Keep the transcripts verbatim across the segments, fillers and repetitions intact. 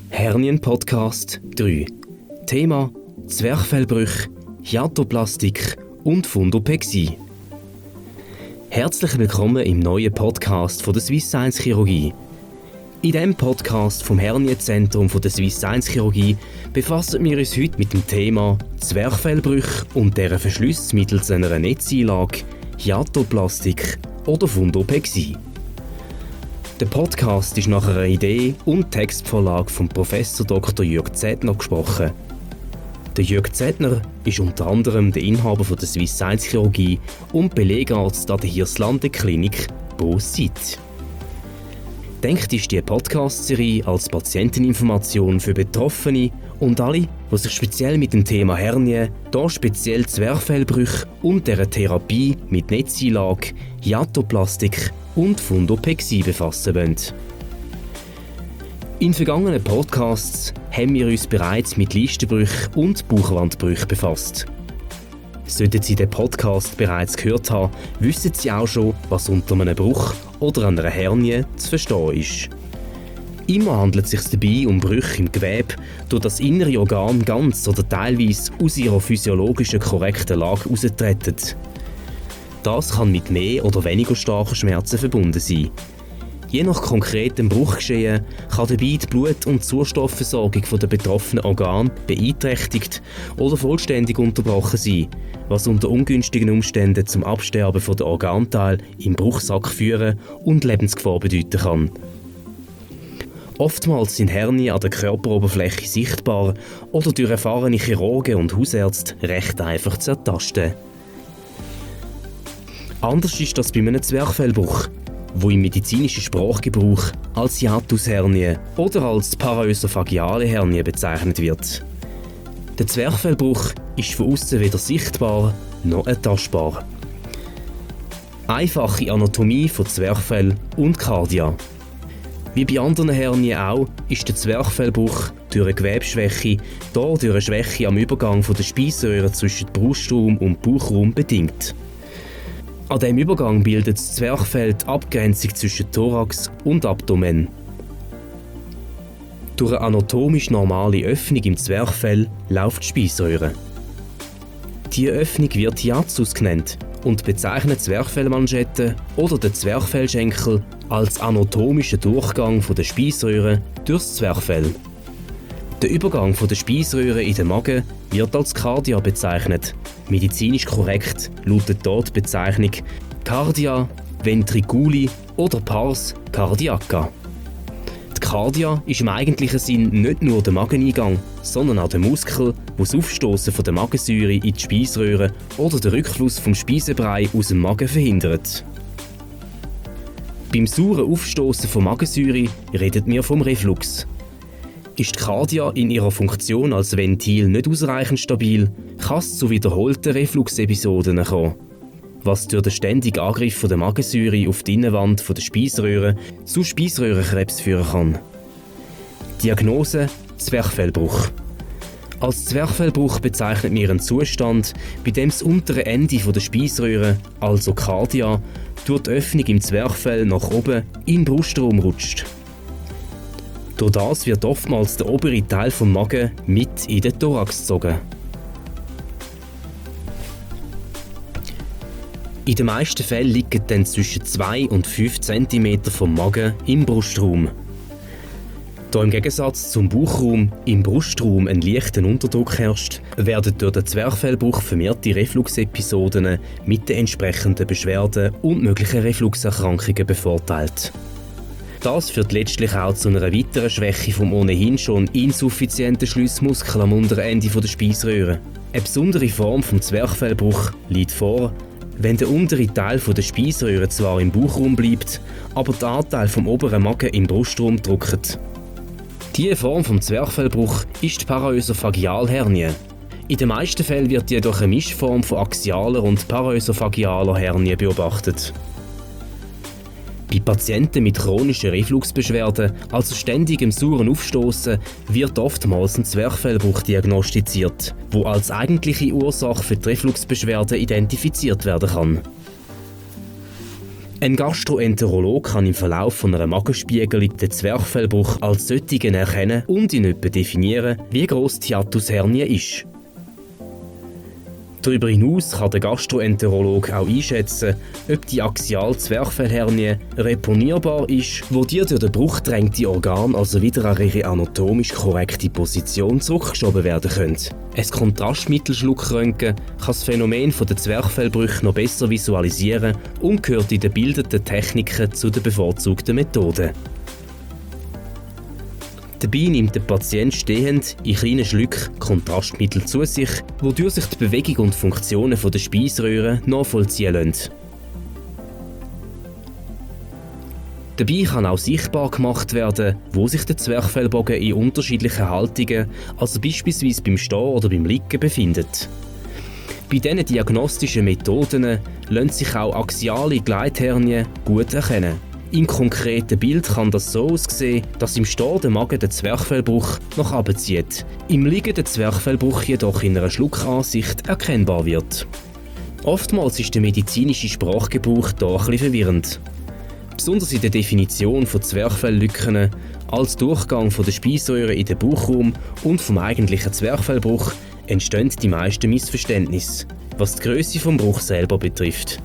Hernien-Podcast drei. Thema Zwerchfellbrüche, Hiatoplastik und Fundopexie. Herzlich willkommen im neuen Podcast von der Swiss Science Chirurgie. In diesem Podcast vom Hernienzentrum der Swiss Science Chirurgie befassen wir uns heute mit dem Thema Zwerchfellbrüche und deren Verschlüsse mittels einer Netzeinlage, Hiatoplastik oder Fundopexie. Der Podcast ist nach einer Idee und Textvorlage von Professor Doktor Jürg Zettner gesprochen. Der Jürg Zettner ist unter anderem der Inhaber von der Swiss Science Chirurgie und Belegarzt an der Hirslanden Klinik Beausite. Denkt ist die Podcast-Serie als Patienteninformation für Betroffene und alle, die sich speziell mit dem Thema Hernie, da speziell Zwerchfellbrüche und deren Therapie mit Netzeinlage, Hiatoplastik und Fundopexie befassen wollen. In vergangenen Podcasts haben wir uns bereits mit Leistenbrüchen und Bauchwandbrüchen befasst. Sollten Sie den Podcast bereits gehört haben, wissen Sie auch schon, was unter einem Bruch oder einer Hernie zu verstehen ist. Immer handelt es sich dabei um Brüche im Gewebe, durch das innere Organ ganz oder teilweise aus ihrer physiologischen korrekten Lage heraustreten. Das kann mit mehr oder weniger starken Schmerzen verbunden sein. Je nach konkretem Bruchgeschehen kann dabei die Blut- und Sauerstoffversorgung der betroffenen Organe beeinträchtigt oder vollständig unterbrochen sein, was unter ungünstigen Umständen zum Absterben der Organteile im Bruchsack führen und Lebensgefahr bedeuten kann. Oftmals sind Hernien an der Körperoberfläche sichtbar oder durch erfahrene Chirurgen und Hausärzte recht einfach zu ertasten. Anders ist das bei einem Zwerchfellbruch, wo im medizinischen Sprachgebrauch als Hiatushernie oder als paraösophageale Hernie bezeichnet wird. Der Zwerchfellbruch ist von außen weder sichtbar noch ertastbar. Einfache Anatomie von Zwerchfell und Cardia. Wie bei anderen Hernien auch, ist der Zwerchfellbruch durch eine Gewebsschwäche, da durch eine Schwäche am Übergang von der Speiseröhre zwischen Brustraum und Bauchraum bedingt. An diesem Übergang bildet das Zwerchfell die Abgrenzung zwischen Thorax und Abdomen. Durch eine anatomisch normale Öffnung im Zwerchfell läuft die Speiseröhre. Diese Öffnung wird Hiatus genannt und bezeichnet Zwerchfellmanschette oder den Zwerchfellschenkel als anatomischen Durchgang von der Speiseröhre durchs Zwerchfell. Der Übergang von der Speiseröhre in den Magen wird als Cardia bezeichnet. Medizinisch korrekt lautet dort die Bezeichnung Cardia ventriculi oder Pars cardiaca. Die Cardia ist im eigentlichen Sinn nicht nur der Mageneingang, sondern auch der Muskel, der das Aufstoßen von der Magensäure in die Speiseröhre oder den Rückfluss vom Speisebrei aus dem Magen verhindert. Beim sauren Aufstoßen von Magensäure redet wir vom Reflux. Ist die Cardia in ihrer Funktion als Ventil nicht ausreichend stabil, kann es zu wiederholten Refluxepisoden kommen, was durch den ständigen Angriff der Magensäure auf die Innenwand der Speiseröhre zu Speiseröhrenkrebs führen kann. Diagnose: Zwerchfellbruch. Als Zwerchfellbruch bezeichnet man einen Zustand, bei dem das untere Ende der Speiseröhre, also Cardia, durch die Öffnung im Zwerchfell nach oben in den Brustraum rutscht. Durch das wird oftmals der obere Teil des Magen mit in den Thorax gezogen. In den meisten Fällen liegen dann zwischen zwei und fünf Zentimeter vom Magen im Brustraum. Da im Gegensatz zum Bauchraum im Brustraum ein leichter Unterdruck herrscht, werden durch den Zwerchfellbruch vermehrte Refluxepisoden mit den entsprechenden Beschwerden und möglichen Refluxerkrankungen bevorteilt. Das führt letztlich auch zu einer weiteren Schwäche vom ohnehin schon insuffizienten Schliessmuskel am unteren Ende der Speiseröhre. Eine besondere Form des Zwerchfellbruchs liegt vor, wenn der untere Teil der Speiseröhre zwar im Bauchraum bleibt, aber der Anteil vom oberen Magen im Brustraum drückt. Diese Form des Zwerchfellbruchs ist die Paraösophagealhernie. In den meisten Fällen wird jedoch eine Mischform von axialer und paraösophagealer Hernie beobachtet. Bei Patienten mit chronischen Refluxbeschwerden, also ständigem sauren Aufstoßen, wird oftmals ein Zwerchfellbruch diagnostiziert, wo als eigentliche Ursache für die Refluxbeschwerden identifiziert werden kann. Ein Gastroenterolog kann im Verlauf von einer Magenspiegelung den Zwerchfellbruch als solchen erkennen und in etwa definieren, wie gross die Hiatushernie ist. Darüber hinaus kann der Gastroenterolog auch einschätzen, ob die Axial-Zwerchfellhernie reponierbar ist, wo die durch den Bruch drängte Organe also wieder an ihre anatomisch korrekte Position zurückgeschoben werden können. Ein Kontrastmittelschluckröntgen kann das Phänomen der Zwerchfellbrüche noch besser visualisieren und gehört in den bildenden Techniken zu den bevorzugten Methoden. Dabei nimmt der Patient stehend in kleinen Schlücken Kontrastmittel zu sich, wodurch sich die Bewegung und Funktionen der Speiseröhre nachvollziehen lassen. Dabei kann auch sichtbar gemacht werden, wo sich der Zwerchfellbogen in unterschiedlichen Haltungen, also beispielsweise beim Stehen oder beim Liegen, befindet. Bei diesen diagnostischen Methoden lassen sich auch axiale Gleithernien gut erkennen. Im konkreten Bild kann das so aussehen, dass im Stehen der Magen den Zwerchfellbruch nach oben zieht, im Liegen der Zwerchfellbruch jedoch in einer Schluckansicht erkennbar wird. Oftmals ist der medizinische Sprachgebrauch hier ein bisschen verwirrend. Besonders in der Definition von Zwerchfelllücken als Durchgang von der Speiseröhre in den Bauchraum und vom eigentlichen Zwerchfellbruch entstehen die meisten Missverständnisse, was die Grösse des Bruchs selber betrifft.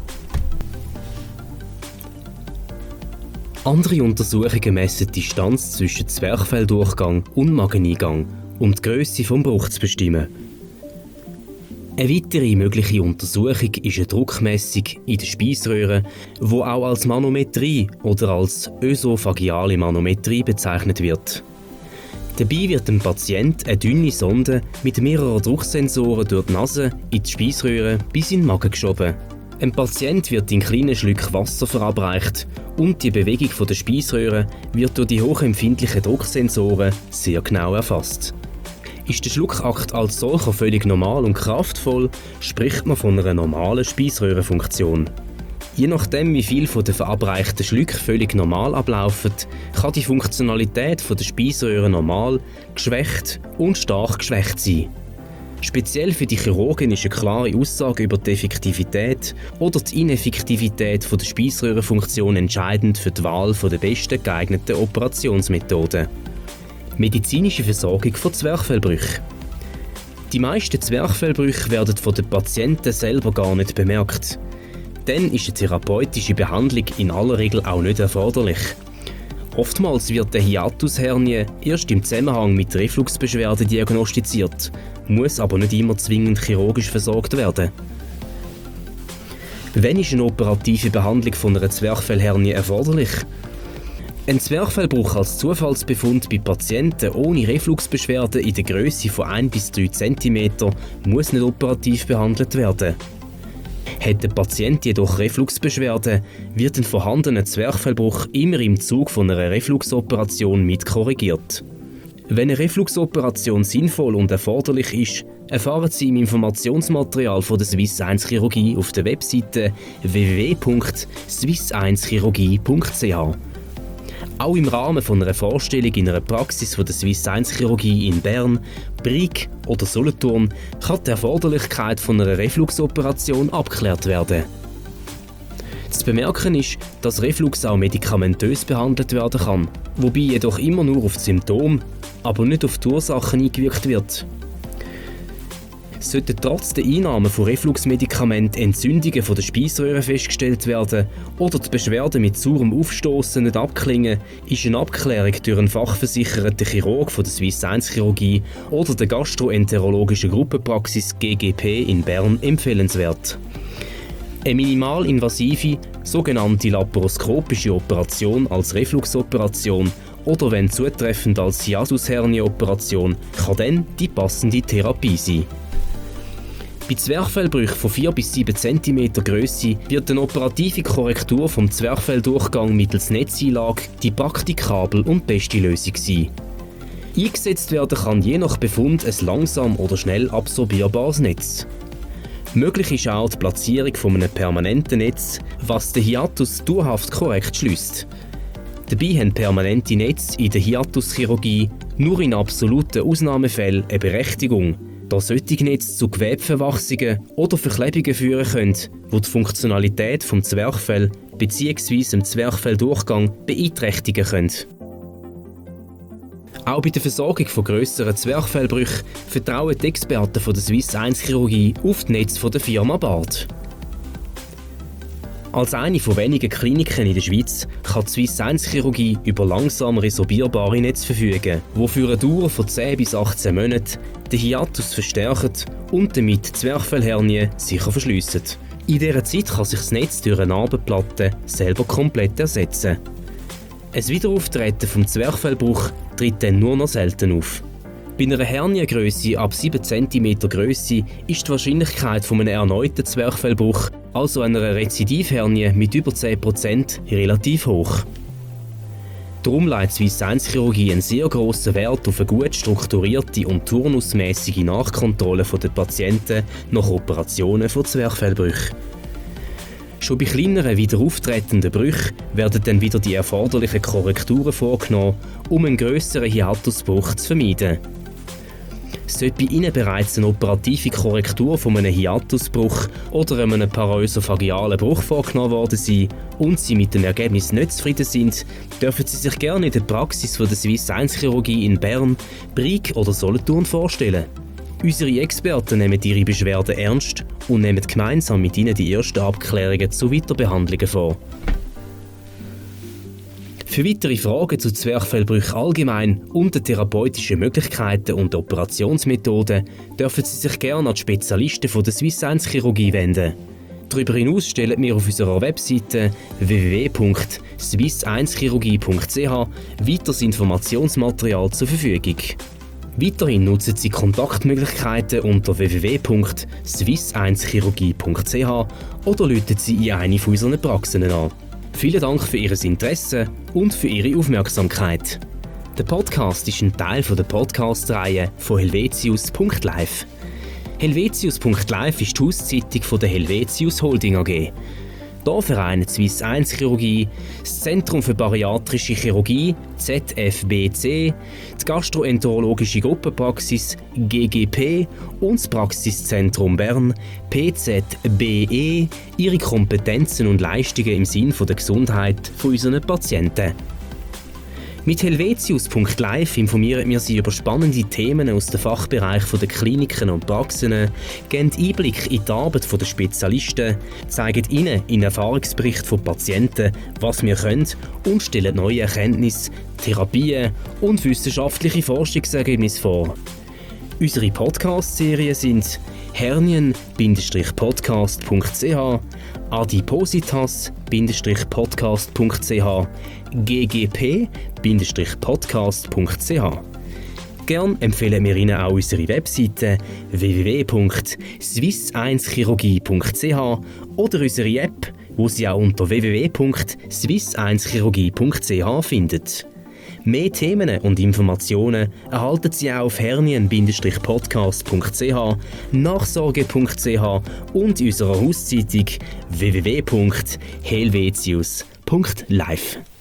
Andere Untersuchungen messen die Distanz zwischen Zwerchfelldurchgang und Mageneingang, um die Grösse des Bruchs zu bestimmen. Eine weitere mögliche Untersuchung ist eine Druckmessung in der Speiseröhre, die auch als Manometrie oder als ösophageale Manometrie bezeichnet wird. Dabei wird dem Patient eine dünne Sonde mit mehreren Drucksensoren durch die Nase in die Speiseröhre bis in den Magen geschoben. Ein Patient wird in kleinen Schlücken Wasser verabreicht und die Bewegung der Speiseröhre wird durch die hochempfindlichen Drucksensoren sehr genau erfasst. Ist der Schluckakt als solcher völlig normal und kraftvoll, spricht man von einer normalen Speiseröhrenfunktion. Je nachdem, wie viel von den verabreichten Schlücken völlig normal ablaufen, kann die Funktionalität der Speiseröhre normal, geschwächt und stark geschwächt sein. Speziell für die Chirurgen ist eine klare Aussage über die Effektivität oder die Ineffektivität der Speiseröhrenfunktion entscheidend für die Wahl der besten geeigneten Operationsmethoden. Medizinische Versorgung von Zwerchfellbrüchen. Die meisten Zwerchfellbrüche werden von den Patienten selber gar nicht bemerkt. Dann ist eine therapeutische Behandlung in aller Regel auch nicht erforderlich. Oftmals wird eine Hiatushernie erst im Zusammenhang mit Refluxbeschwerden diagnostiziert, muss aber nicht immer zwingend chirurgisch versorgt werden. Wann ist eine operative Behandlung von einer Zwerchfellhernie erforderlich? Ein Zwerchfellbruch als Zufallsbefund bei Patienten ohne Refluxbeschwerden in der Grösse von ein bis drei Zentimeter muss nicht operativ behandelt werden. Hat der Patient jedoch Refluxbeschwerden, wird ein vorhandener Zwerchfellbruch immer im Zug von einer Refluxoperation mit korrigiert. Wenn eine Refluxoperation sinnvoll und erforderlich ist, erfahren Sie im Informationsmaterial von der Swiss eins Chirurgie auf der Webseite w w w punkt swiss eins chirurgie punkt c h. Auch im Rahmen von einer Vorstellung in einer Praxis von der Swiss eins Chirurgie in Bern, Brig oder Solothurn kann die Erforderlichkeit von einer Refluxoperation abgeklärt werden. Zu bemerken ist, dass Reflux auch medikamentös behandelt werden kann, wobei jedoch immer nur auf die Symptome, aber nicht auf die Ursachen eingewirkt wird. Sollten trotz der Einnahme von Refluxmedikamenten Entzündungen von der Speiseröhre festgestellt werden oder die Beschwerden mit saurem Aufstoßen nicht abklingen, ist eine Abklärung durch einen fachversicherten Chirurg von der Swiss eins Chirurgie oder der gastroenterologischen Gruppenpraxis G G P in Bern empfehlenswert. Eine minimalinvasive, sogenannte laparoskopische Operation als Refluxoperation oder wenn zutreffend als Hiatushernie-Operation kann dann die passende Therapie sein. Bei Zwerchfellbrüchen von vier bis sieben Zentimeter Grösse wird eine operative Korrektur vom Zwerchfelldurchgang mittels Netzeinlage die praktikabel und beste Lösung sein. Eingesetzt werden kann je nach Befund ein langsam oder schnell absorbierbares Netz. Möglich ist auch die Platzierung von einem permanenten Netz, was den Hiatus dauerhaft korrekt schließt. Dabei haben permanente Netze in der Hiatuschirurgie nur in absoluten Ausnahmefällen eine Berechtigung, da solche Netze zu Gewebeverwachsungen oder Verklebungen führen können, die die Funktionalität des Zwerchfells bzw. dem Zwerchfelldurchgang beeinträchtigen können. Auch bei der Versorgung von grösseren Zwerchfellbrüchen vertrauen die Experten von der Swiss eins Chirurgie auf das Netz der Firma Bard. Als eine von wenigen Kliniken in der Schweiz kann die Swiss eins Chirurgie über langsam resorbierbare Netze verfügen, die für eine Dauer von zehn bis achtzehn Monaten den Hiatus verstärken und damit die Zwerchfellhernie sicher verschliessen. In dieser Zeit kann sich das Netz durch eine Narbenplatte selber komplett ersetzen. Ein Wiederauftreten vom Zwerchfellbruch tritt dann nur noch selten auf. Bei einer Herniengrösse ab sieben Zentimeter Grösse ist die Wahrscheinlichkeit von einem erneuten Zwerchfellbruch, also einer Rezidivhernie mit über zehn Prozent, relativ hoch. Darum legt Swiss eins Chirurgie einen sehr grossen Wert auf eine gut strukturierte und turnusmäßige Nachkontrolle der Patienten nach Operationen von Zwerchfellbrüchen. Schon bei kleineren wiederauftretenden Brüchen werden dann wieder die erforderlichen Korrekturen vorgenommen, um einen grösseren Hiatusbruch zu vermeiden. Sollte bei Ihnen bereits eine operative Korrektur von einem Hiatusbruch oder einem paraösophagealen Bruch vorgenommen worden sein und Sie mit dem Ergebnis nicht zufrieden sind, dürfen Sie sich gerne in der Praxis von der Swiss eins Chirurgie in Bern, Brig oder Solothurn vorstellen. Unsere Experten nehmen Ihre Beschwerden ernst und nehmen gemeinsam mit Ihnen die ersten Abklärungen zu Weiterbehandlungen vor. Für weitere Fragen zu Zwerchfellbrüchen allgemein und den therapeutischen Möglichkeiten und Operationsmethoden dürfen Sie sich gerne an die Spezialisten von der Swiss eins Chirurgie wenden. Darüber hinaus stellen wir auf unserer Webseite w w w punkt swiss eins chirurgie punkt c h weiteres Informationsmaterial zur Verfügung. Weiterhin nutzen Sie Kontaktmöglichkeiten unter w w w punkt swiss eins chirurgie punkt c h oder rufen Sie in eine von unseren Praxen an. Vielen Dank für Ihr Interesse und für Ihre Aufmerksamkeit. Der Podcast ist ein Teil der Podcast-Reihe von helvetius punkt live. helvetius punkt live ist die Hauszeitung der Helvetius Holding A G. Hier vereinen die Swiss eins Chirurgie, das Zentrum für Bariatrische Chirurgie Z F B C, die Gastroenterologische Gruppenpraxis G G P und das Praxiszentrum Bern P Z B E ihre Kompetenzen und Leistungen im Sinne der Gesundheit unserer Patienten. Mit helvetius punkt live informieren wir Sie über spannende Themen aus dem Fachbereich der Kliniken und Praxen, geben Einblick in die Arbeit der Spezialisten, zeigen Ihnen in Erfahrungsberichten von Patienten, was wir können und stellen neue Erkenntnisse, Therapien und wissenschaftliche Forschungsergebnisse vor. Unsere Podcast-Serien sind hernien Bindestrich podcast punkt c h, adipositas Bindestrich podcast punkt c h, g g p Bindestrich podcast punkt c h. Gern empfehlen wir Ihnen auch unsere Webseite w w w punkt swiss eins chirurgie punkt c h oder unsere App, wo Sie auch unter w w w punkt swiss eins chirurgie punkt c h finden. Mehr Themen und Informationen erhalten Sie auch auf hernien Bindestrich podcast punkt c h, nachsorge punkt c h und in unserer Hauszeitung w w w punkt helvetius punkt live.